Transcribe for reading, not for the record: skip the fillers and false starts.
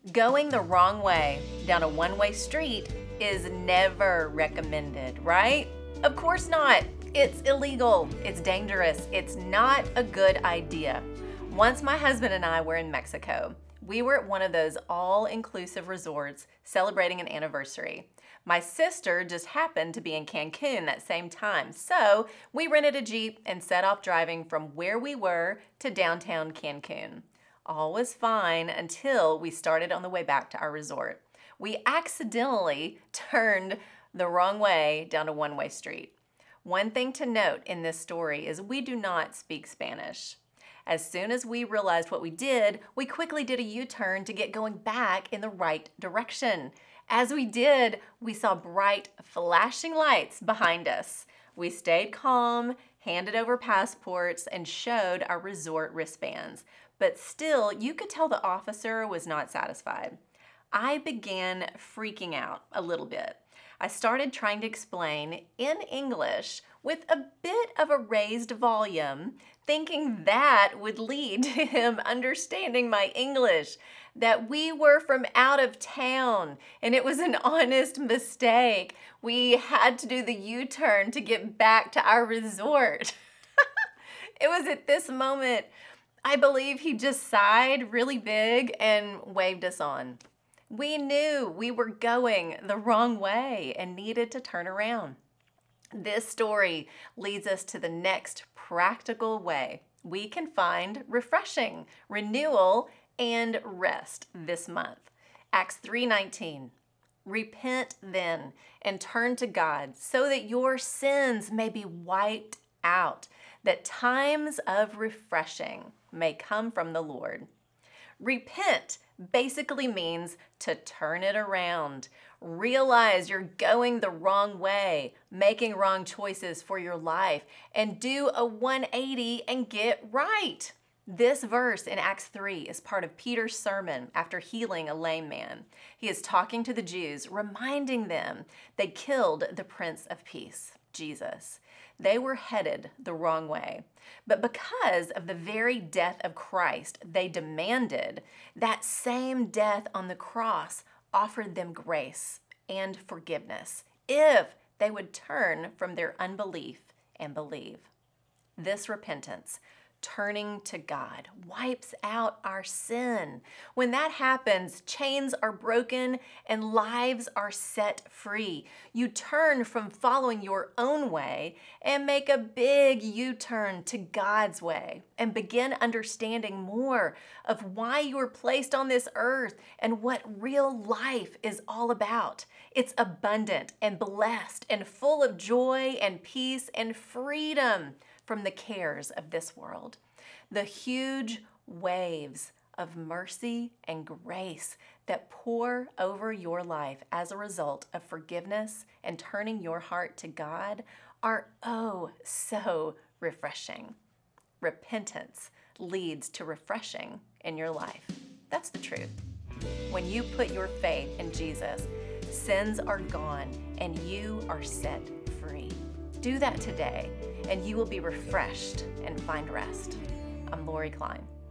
Going the wrong way down a one-way street is never recommended, right? Of course not. It's illegal. It's dangerous. It's not a good idea. Once my husband and I were in Mexico. We were at one of those all-inclusive resorts celebrating an anniversary. My sister just happened to be in Cancun that same time, so we rented a Jeep and set off driving from where we were to downtown Cancun. All was fine until we started on the way back to our resort. We accidentally turned the wrong way down a one-way street. One thing to note in this story is we do not speak Spanish. As soon as we realized what we did, we quickly did a U-turn to get going back in the right direction. As we did, we saw bright flashing lights behind us. We stayed calm, handed over passports, and showed our resort wristbands. But still, you could tell the officer was not satisfied. I began freaking out a little bit. I started trying to explain in English with a bit of a raised volume, thinking that would lead to him understanding my English, that we were from out of town and it was an honest mistake. We had to do the U-turn to get back to our resort. It was at this moment, I believe he just sighed really big and waved us on. We knew we were going the wrong way and needed to turn around. This story leads us to the next practical way we can find refreshing, renewal, and rest this month. Acts 3:19. Repent then and turn to God so that your sins may be wiped out, that times of refreshing may come from the Lord. Repent basically means to turn it around. Realize you're going the wrong way, making wrong choices for your life, and do a 180 and get right. This verse in Acts 3 is part of Peter's sermon after healing a lame man. He is talking to the Jews, reminding them they killed the Prince of Peace, Jesus. They were headed the wrong way. But because of the very death of Christ, they demanded that same death on the cross offered them grace and forgiveness if they would turn from their unbelief and believe. This repentance, turning to God, wipes out our sin. When that happens, chains are broken and lives are set free. You turn from following your own way and make a big U-turn to God's way and begin understanding more of why you were placed on this earth and what real life is all about. It's abundant and blessed and full of joy and peace and freedom from the cares of this world. The huge waves of mercy and grace that pour over your life as a result of forgiveness and turning your heart to God are oh so refreshing. Repentance leads to refreshing in your life. That's the truth. When you put your faith in Jesus, sins are gone and you are set free. Do that today, and you will be refreshed and find rest. I'm Lori Klein.